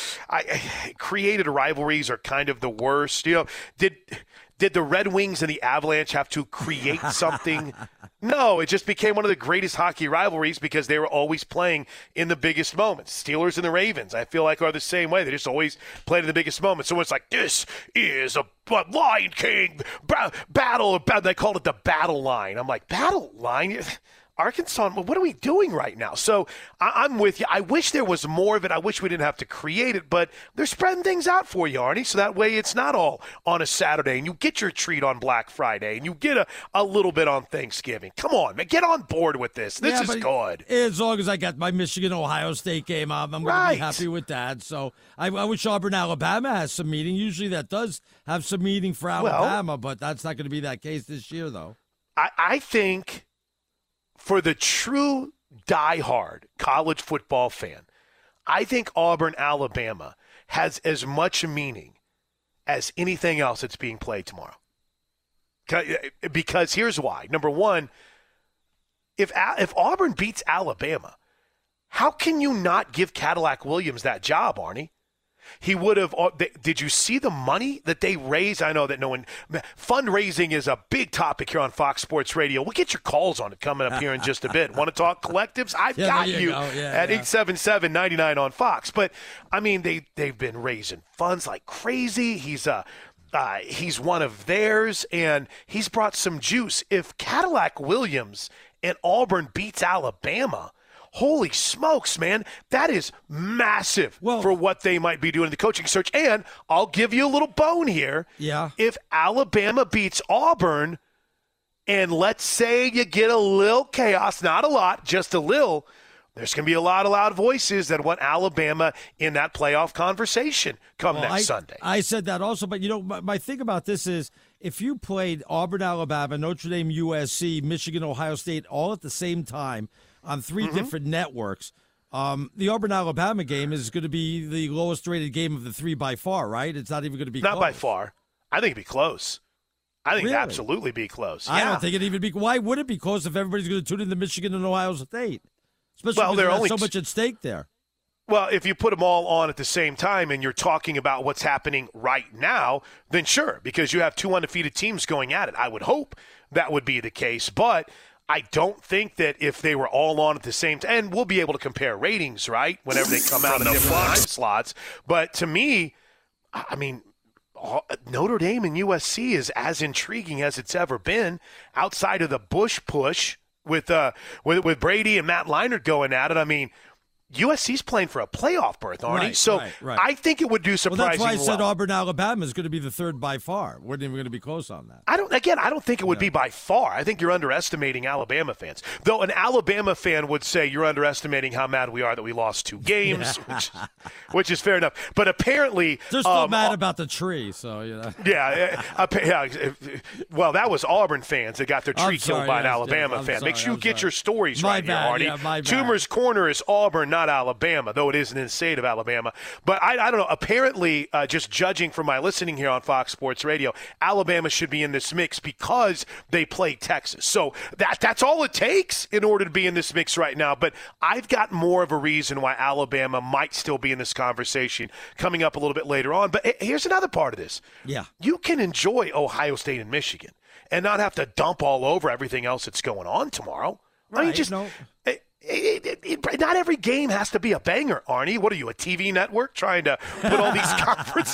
created rivalries are kind of the worst. Did the Red Wings and the Avalanche have to create something? No, it just became one of the greatest hockey rivalries because they were always playing in the biggest moments. Steelers and the Ravens, I feel like, are the same way. They just always played in the biggest moments. So it's like, this is a Lion King battle. They called it the battle line. I'm like, battle line? Arkansas, what are we doing right now? So I'm with you. I wish there was more of it. I wish we didn't have to create it, but they're spreading things out for you, Arnie, so that way it's not all on a Saturday, and you get your treat on Black Friday, and you get a little bit on Thanksgiving. Come on, man. Get on board with this. This is good. As long as I got my Michigan-Ohio State game, I'm going to be happy with that. So I wish Auburn-Alabama has some meaning. Usually that does have some meaning for Alabama, but that's not going to be that case this year, though. I think for the true diehard college football fan, I think Auburn-Alabama has as much meaning as anything else that's being played tomorrow. Because here's why. Number one, if Auburn beats Alabama, how can you not give Cadillac Williams that job, Arnie? He would have. Did you see the money that they raised? I know that fundraising is a big topic here on Fox Sports Radio. We'll get your calls on it coming up here in just a bit. Want to talk collectives? I've got you at 877-99 on Fox. But I mean, they've been raising funds like crazy. He's one of theirs, and he's brought some juice. If Cadillac Williams and Auburn beats Alabama, holy smokes, man, that is massive for what they might be doing in the coaching search. And I'll give you a little bone here. Yeah. If Alabama beats Auburn, and let's say you get a little chaos, not a lot, just a little, there's going to be a lot of loud voices that want Alabama in that playoff conversation next Sunday. I said that also, but, my thing about this is if you played Auburn, Alabama, Notre Dame, USC, Michigan, Ohio State all at the same time on 3 different networks, the Auburn-Alabama game is going to be the lowest-rated game of the 3 by far, right? It's not even going to be close. Not by far. I think it'd be close. I think it'd absolutely be close. I don't think it'd even be. Why would it be close if everybody's going to tune into Michigan and Ohio State? Especially because there's so much at stake there. Well, if you put them all on at the same time and you're talking about what's happening right now, then sure, because you have 2 undefeated teams going at it. I would hope that would be the case, but I don't think that if they were all on at the same time, and we'll be able to compare ratings, right, whenever they come out in different time slots. But to me, I mean, Notre Dame and USC is as intriguing as it's ever been outside of the Bush push with Brady and Matt Leinart going at it. I mean, USC's playing for a playoff berth, Arnie. Right. I think it would do surprisingly well. Well, that's why I said Auburn, Alabama is going to be the third by far. We're not even going to be close on that. I don't think it would be by far. I think you're underestimating Alabama fans. Though an Alabama fan would say you're underestimating how mad we are that we lost 2 games, which is fair enough. But apparently they're still mad about the tree, so Yeah. Well, that was Auburn fans that got their tree killed by an Alabama fan. Make sure you get your stories right here, Arnie. Yeah, my bad. Toomer's Corner is Auburn, not Alabama, though it is in the state of Alabama. But I don't know. Apparently, just judging from my listening here on Fox Sports Radio, Alabama should be in this mix because they play Texas. So that's all it takes in order to be in this mix right now. But I've got more of a reason why Alabama might still be in this conversation coming up a little bit later on. But here's another part of this. Yeah. You can enjoy Ohio State and Michigan and not have to dump all over everything else that's going on tomorrow. Right. I mean, just not every game has to be a banger, Arnie. What are you, a TV network trying to put all these conferences?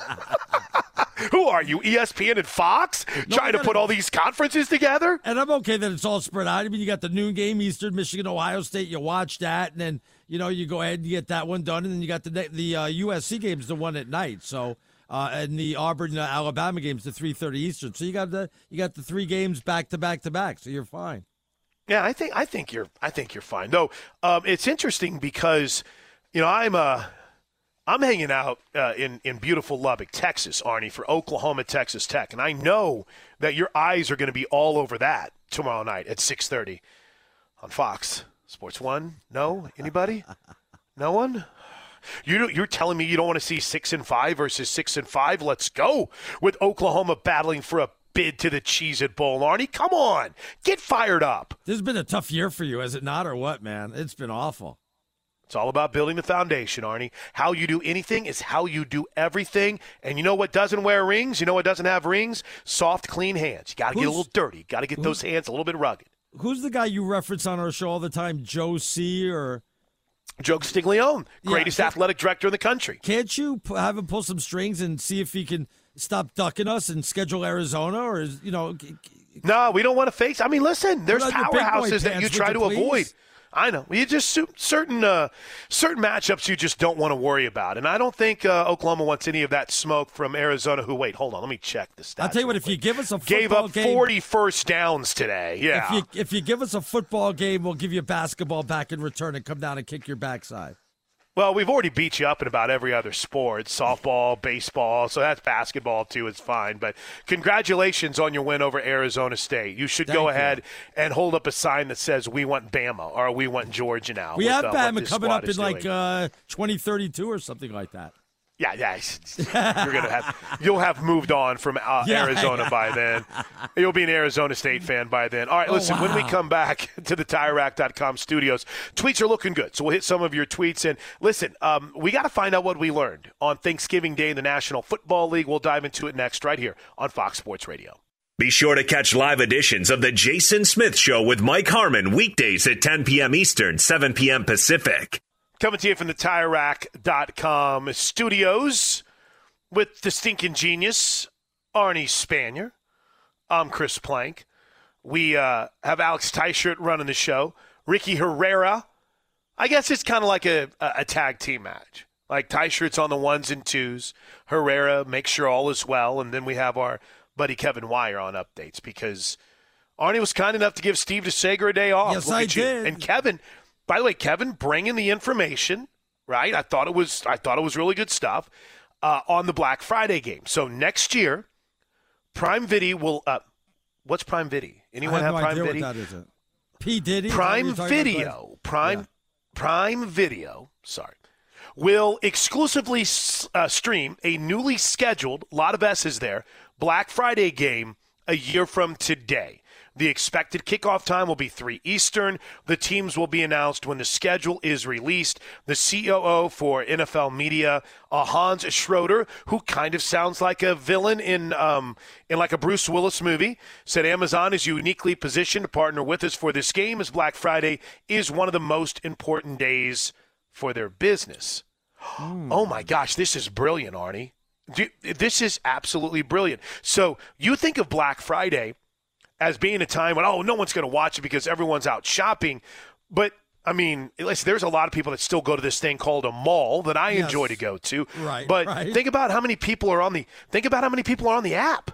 Who are you, ESPN and Fox, trying to put all these conferences together? And I'm okay that it's all spread out. I mean, you got the noon game, Eastern Michigan, Ohio State. You watch that, and then you go ahead and you get that one done, and then you got the USC games, the one at night. So. And the Auburn Alabama games, the 3:30 Eastern. So you got the 3 games back to back to back. So you're fine. Yeah, I think you're fine. Though it's interesting because I'm hanging out in beautiful Lubbock, Texas, Arnie, for Oklahoma Texas Tech, and I know that your eyes are going to be all over that tomorrow night at 6:30 on Fox Sports 1. No, anybody? No one. You're telling me you don't want to see 6-5 versus 6-5? Let's go with Oklahoma battling for a bid to the Cheez-It Bowl. Arnie, come on. Get fired up. This has been a tough year for you, has it not, or what, man? It's been awful. It's all about building the foundation, Arnie. How you do anything is how you do everything. And you know what doesn't wear rings? You know what doesn't have rings? Soft, clean hands. You got to get a little dirty. You got to get those hands a little bit rugged. Who's the guy you reference on our show all the time? Joe C. or Joe Castiglione, greatest athletic director in the country. Can't you have him pull some strings and see if he can stop ducking us and schedule Arizona? Or No, we don't want to face. I mean, listen, there's powerhouses that you try to avoid. I know. You just certain matchups you just don't want to worry about. And I don't think Oklahoma wants any of that smoke from Arizona, who, wait, hold on, let me check the stats. I'll tell you what, if you give us a football game. Gave up game, 40 first downs today. Yeah. If you give us a football game, we'll give you basketball back in return and come down and kick your backside. Well, we've already beat you up in about every other sport, softball, baseball, so that's basketball too. It's fine. But congratulations on your win over Arizona State. You should go ahead and hold up a sign that says, we want Bama, or we want Georgia now. We have Bama coming up in 2032 or something like that. Yeah. You'll have moved on from Arizona by then. You'll be an Arizona State fan by then. All right, listen, when we come back to the TireRack.com studios, tweets are looking good. So we'll hit some of your tweets. And listen, we got to find out what we learned on Thanksgiving Day in the National Football League. We'll dive into it next right here on Fox Sports Radio. Be sure to catch live editions of The Jason Smith Show with Mike Harmon weekdays at 10 p.m. Eastern, 7 p.m. Pacific. Coming to you from the TireRack.com studios with the stinking genius, Arnie Spanier. I'm Chris Plank. We have Alex Teichert running the show. Ricky Herrera. I guess it's kind of like a tag team match. Like Teichert's on the 1s and 2s. Herrera makes sure all is well. And then we have our buddy Kevin Wire on updates because Arnie was kind enough to give Steve DeSager a day off. Yes, I did. And Kevin... By the way, Kevin bringing the information, right? I thought it was really good stuff on the Black Friday game. So next year, Prime Video will. What's Prime Video? Anyone have Prime Video? What that is. P Diddy. Prime Video. Prime Video. Sorry, will exclusively stream a newly scheduled, a lot of S's there, Black Friday game a year from today. The expected kickoff time will be 3 Eastern. The teams will be announced when the schedule is released. The COO for NFL Media, Hans Schroeder, who kind of sounds like a villain in like a Bruce Willis movie, said Amazon is uniquely positioned to partner with us for this game as Black Friday is one of the most important days for their business. Oh, my gosh, this is brilliant, Arnie. This is absolutely brilliant. So you think of Black Friday as being a time when, no one's going to watch it because everyone's out shopping. But I mean, listen, there's a lot of people that still go to this thing called a mall that I enjoy to go to. Right. But think about how many people are on the app.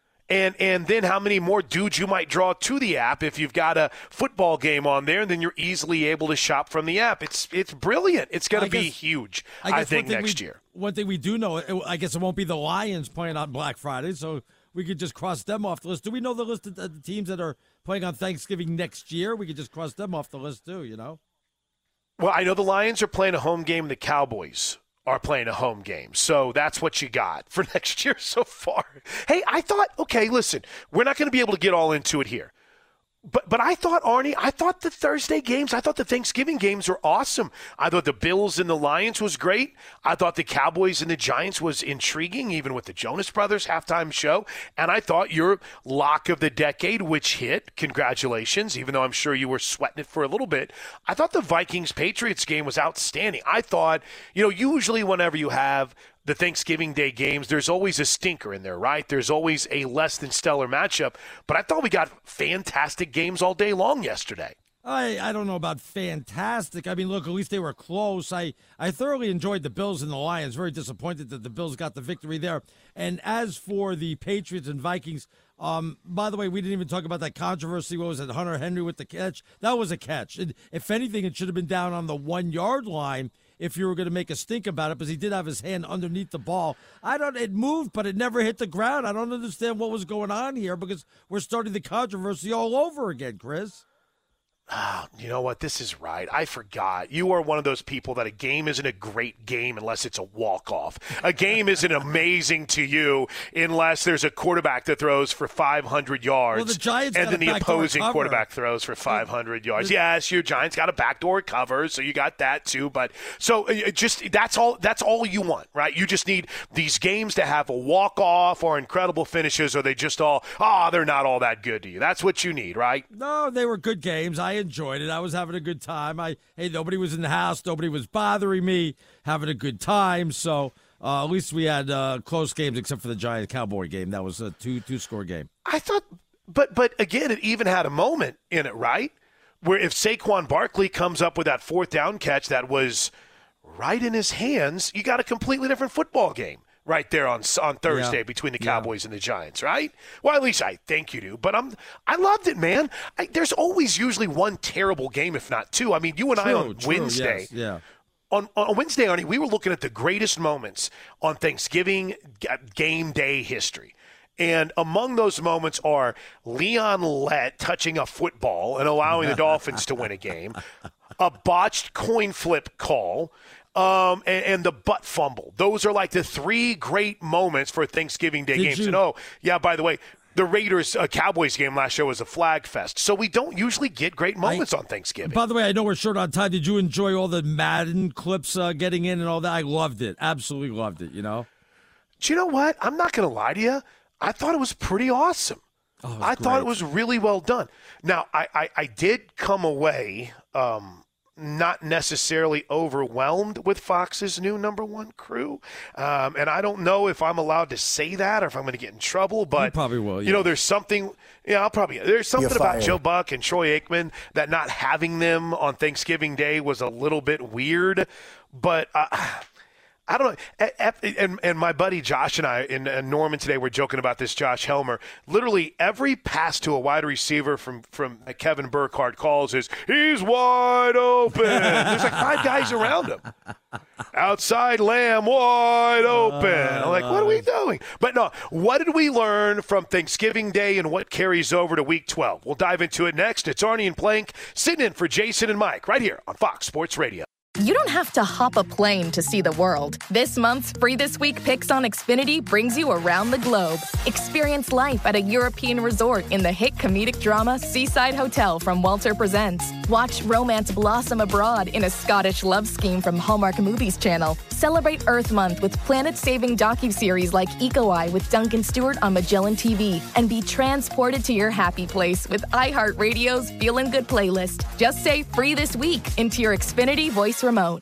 And then how many more dudes you might draw to the app if you've got a football game on there, and then you're easily able to shop from the app. It's brilliant. It's going to be huge, I think, next year. One thing we do know, I guess it won't be the Lions playing on Black Friday, so we could just cross them off the list. Do we know the list of the teams that are playing on Thanksgiving next year? We could just cross them off the list too, you know? Well, I know the Lions are playing a home game. The Cowboys are playing a home game. So that's what you got for next year so far. Hey, I thought, okay, listen, we're not going to be able to get all into it here. But I thought, Arnie, the Thursday games, I thought the Thanksgiving games were awesome. I thought the Bills and the Lions was great. I thought the Cowboys and the Giants was intriguing, even with the Jonas Brothers halftime show. And I thought your lock of the decade, which hit, congratulations, even though I'm sure you were sweating it for a little bit. I thought the Vikings-Patriots game was outstanding. I thought, usually whenever you have the Thanksgiving Day games, there's always a stinker in there, right? There's always a less than stellar matchup. But I thought we got fantastic games all day long yesterday. I don't know about fantastic. I mean, look, at least they were close. I thoroughly enjoyed the Bills and the Lions. Very disappointed that the Bills got the victory there. And as for the Patriots and Vikings, by the way, we didn't even talk about that controversy. What was it, Hunter Henry with the catch? That was a catch. If anything, it should have been down on the 1 yard line if you were going to make a stink about it, because he did have his hand underneath the ball. It moved, but it never hit the ground. I don't understand what was going on here, because we're starting the controversy all over again, Chris. You know what? This is right. I forgot. You are one of those people that a game isn't a great game unless it's a walk-off. A game isn't amazing to you unless there's a quarterback that throws for 500 yards. Well, the Giants and then the opposing quarterback throws for 500 yards. Yes, your Giants got a backdoor cover, so you got that too. But so that's all you want, right? You just need these games to have a walk-off or incredible finishes, or they just they're not all that good to you. That's what you need, right? No, they were good games. I enjoyed it. I was having a good time. Nobody was in the house. Nobody was bothering me. Having a good time. So at least we had close games, except for the Giants-Cowboy game. That was a two-score game. I thought, but again, it even had a moment in it, right? Where if Saquon Barkley comes up with that fourth down catch that was right in his hands, you got a completely different football game right there on Thursday between the Cowboys and the Giants, right? Well, at least I think you do. But I loved it, man. There's always usually one terrible game, if not two. I mean, you and I on Wednesday. Yes, yeah. On Wednesday, Arnie, we were looking at the greatest moments on Thanksgiving game day history. And among those moments are Leon Lett touching a football and allowing the Dolphins to win a game, a botched coin flip call, and the butt fumble. Those are like the three great moments for Thanksgiving Day games. And by the way, the Raiders Cowboys game last year was a flag fest. So we don't usually get great moments on Thanksgiving. By the way, I know we're short on time. Did you enjoy all the Madden clips getting in and all that? I loved it. Absolutely loved it, Do you know what? I'm not going to lie to you. I thought it was pretty awesome. I thought it was really well done. Now, I did come away not necessarily overwhelmed with Fox's new number one crew. And I don't know if I'm allowed to say that or if I'm going to get in trouble, but you probably will. Yeah. There's something, there's something about Joe Buck and Troy Aikman that not having them on Thanksgiving Day was a little bit weird, but I don't know. And my buddy Josh and I in Norman today were joking about this. Josh Helmer, literally every pass to a wide receiver from Kevin Burkhardt calls is, he's wide open. There's like five guys around him. Outside Lamb, wide open. I'm like, what are we doing? But no, what did we learn from Thanksgiving Day and what carries over to Week 12? We'll dive into it next. It's Arnie and Plank sitting in for Jason and Mike right here on Fox Sports Radio. You don't have to hop a plane to see the world. This month's Free This Week Picks on Xfinity brings you around the globe. Experience life at a European resort in the hit comedic drama Seaside Hotel from Walter Presents. Watch romance blossom abroad in a Scottish love scheme from Hallmark Movies Channel. Celebrate Earth Month with planet-saving docuseries like Eco Eye with Duncan Stewart on Magellan TV. And be transported to your happy place with iHeartRadio's Feelin' Good playlist. Just say Free This Week into your Xfinity voice remote.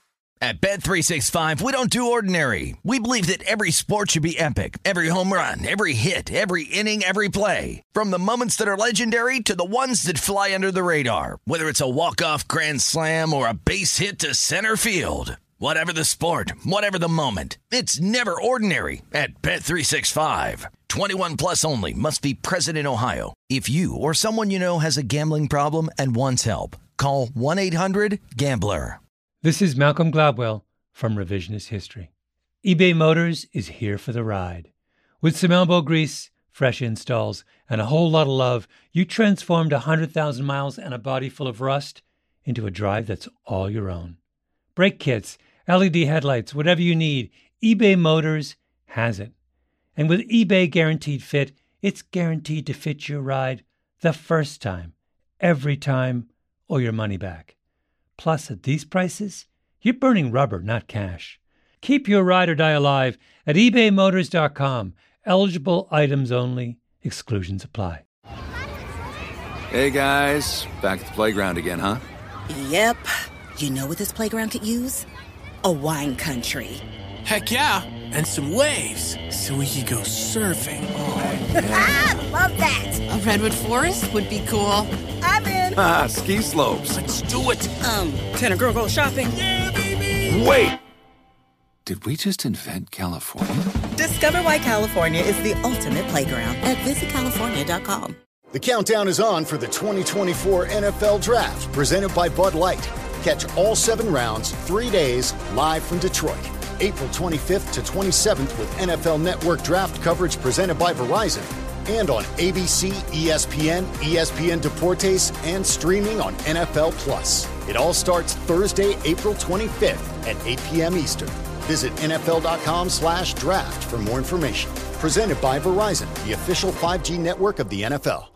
At Bet365, we don't do ordinary. We believe that every sport should be epic. Every home run, every hit, every inning, every play. From the moments that are legendary to the ones that fly under the radar. Whether it's a walk-off grand slam or a base hit to center field. Whatever the sport, whatever the moment. It's never ordinary at Bet365. 21 plus only. Must be present in Ohio. If you or someone you know has a gambling problem and wants help, call 1-800-GAMBLER. This is Malcolm Gladwell from Revisionist History. eBay Motors is here for the ride. With some elbow grease, fresh installs, and a whole lot of love, you transformed 100,000 miles and a body full of rust into a drive that's all your own. Brake kits, LED headlights, whatever you need, eBay Motors has it. And with eBay Guaranteed Fit, it's guaranteed to fit your ride the first time, every time, or your money back. Plus, at these prices, you're burning rubber, not cash. Keep your ride or die alive at ebaymotors.com. Eligible items only. Exclusions apply. Hey, guys. Back at the playground again, huh? Yep. You know what this playground could use? A wine country. Heck yeah, and some waves so we could go surfing. Oh, yeah. Love that. A redwood forest would be cool. I'm in. Ski slopes. Let's do it. Can a girl go shopping? Yeah, baby. Wait. Did we just invent California? Discover why California is the ultimate playground at visitcalifornia.com. The countdown is on for the 2024 NFL Draft, presented by Bud Light. Catch all 7 rounds, 3 days, live from Detroit. April 25th to 27th with NFL Network draft coverage presented by Verizon. And on ABC, ESPN, ESPN Deportes, and streaming on NFL Plus. It all starts Thursday, April 25th at 8 p.m. Eastern. Visit NFL.com/draft for more information. Presented by Verizon, the official 5G network of the NFL.